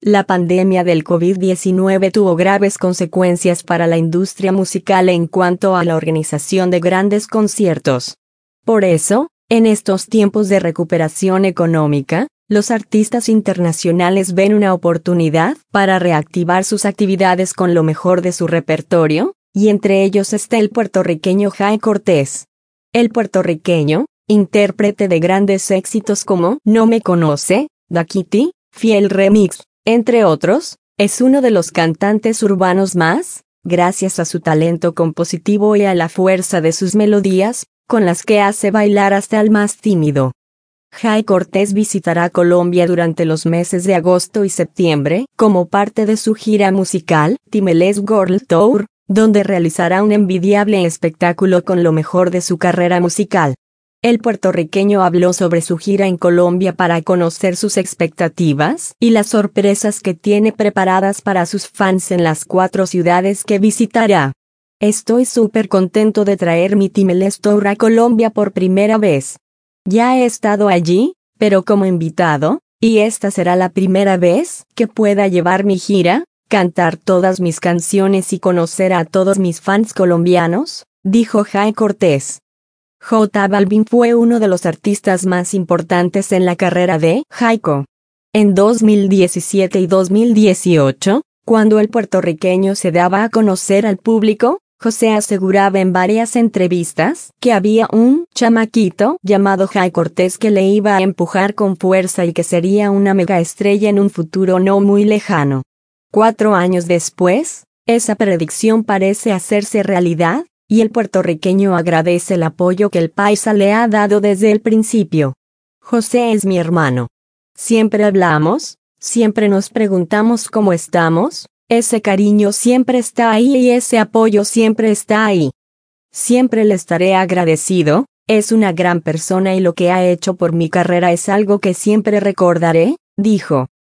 La pandemia del COVID-19 tuvo graves consecuencias para la industria musical en cuanto a la organización de grandes conciertos. Por eso, en estos tiempos de recuperación económica, los artistas internacionales ven una oportunidad para reactivar sus actividades con lo mejor de su repertorio, y entre ellos está el puertorriqueño Jay Cortés. El puertorriqueño, intérprete de grandes éxitos como No me conoce, Da Kitty, Fiel Remix, entre otros, es uno de los cantantes urbanos más, gracias a su talento compositivo y a la fuerza de sus melodías, con las que hace bailar hasta al más tímido. Jay Cortés visitará Colombia durante los meses de agosto y septiembre, como parte de su gira musical, Timeless World Tour, donde realizará un envidiable espectáculo con lo mejor de su carrera musical. El puertorriqueño habló sobre su gira en Colombia para conocer sus expectativas y las sorpresas que tiene preparadas para sus fans en las 4 ciudades que visitará. Estoy súper contento de traer mi Timeless Tour a Colombia por primera vez. Ya he estado allí, pero como invitado, y esta será la primera vez que pueda llevar mi gira, cantar todas mis canciones y conocer a todos mis fans colombianos, dijo Jay Cortés. J Balvin fue uno de los artistas más importantes en la carrera de Jayco. En 2017 y 2018, cuando el puertorriqueño se daba a conocer al público, José aseguraba en varias entrevistas que había un chamaquito llamado Jay Cortés que le iba a empujar con fuerza y que sería una mega estrella en un futuro no muy lejano. 4 años después, esa predicción parece hacerse realidad, y el puertorriqueño agradece el apoyo que el paisa le ha dado desde el principio. José es mi hermano. Siempre hablamos, siempre nos preguntamos cómo estamos, ese cariño siempre está ahí y ese apoyo siempre está ahí. Siempre le estaré agradecido, es una gran persona y lo que ha hecho por mi carrera es algo que siempre recordaré, dijo.